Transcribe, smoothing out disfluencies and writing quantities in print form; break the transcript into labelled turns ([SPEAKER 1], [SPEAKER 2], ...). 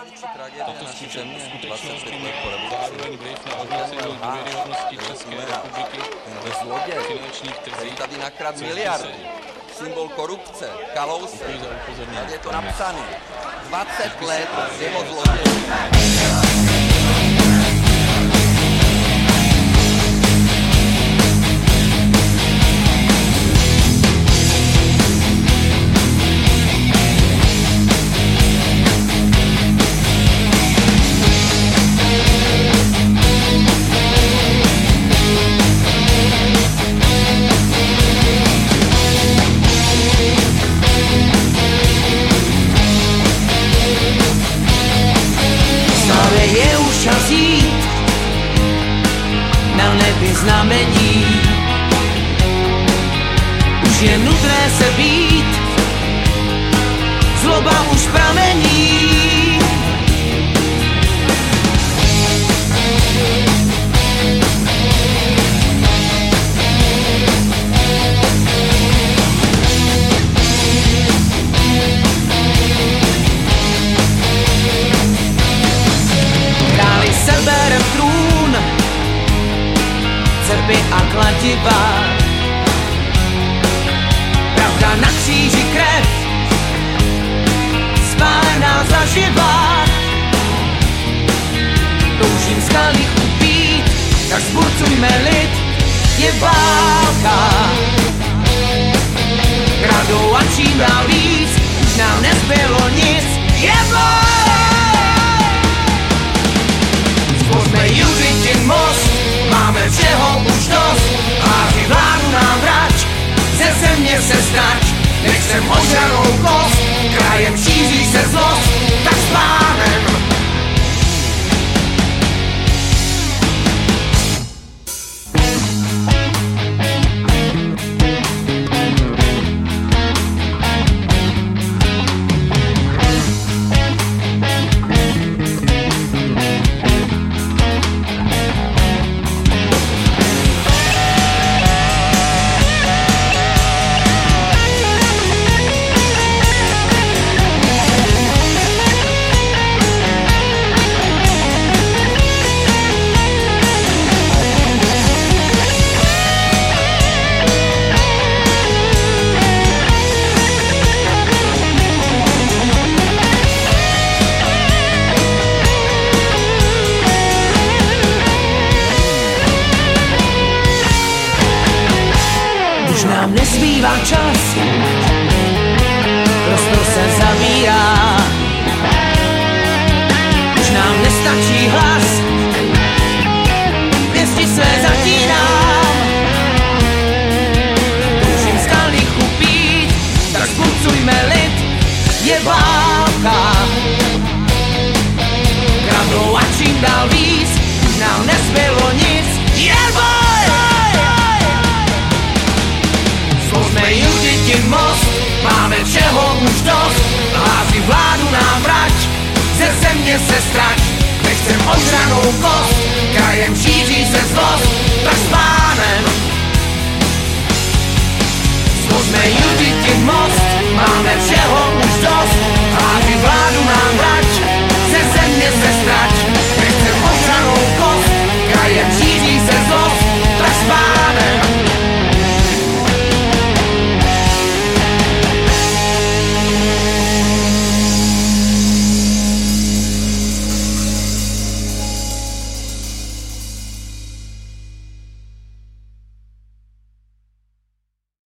[SPEAKER 1] tato skutečnost měla zároveň vliv na ohrození důvěryhodnosti České republiky ve finančních trzích.
[SPEAKER 2] Tady nakrát miliardy. Symbol korupce, Kalousek. Tady je to napsané. 20 let jeho zlodějů.
[SPEAKER 3] Je už čas jít na nebi znamení. Už je nutné se být, zloba už pramení. Seberem trůn, cepy a kladiva, pravda na kříži krev, spálená zaživa. Toužím skalných upít, tak zburcujme lid, je válka. Kradou a čím dál víc, už nám nezbylo nic, je válka. Pojďme Juditin most, máme všeho už dost. Házy vládu nám vrať, ze země se strať. Nechcem ožranou kost, krajem šíří se zlost, tak s pánem. Nám nezbývá čas, prostor se zavírá. Už nám nestačí hlas, pěsti své zatínám. Toužím skalných upít, tak zburcujme lid, je válka. Kradou a čím dál víc, už nám nezbylo nic, je boj! Pojďme Juditin most, máme všeho už dost. Házy vládu nám vrať, ze země se strať. Nechcem ožranou kost, krajem šíří se zlost, tak s pánem. Pojďme Juditin most, máme všeho už dost. Házy vládu nám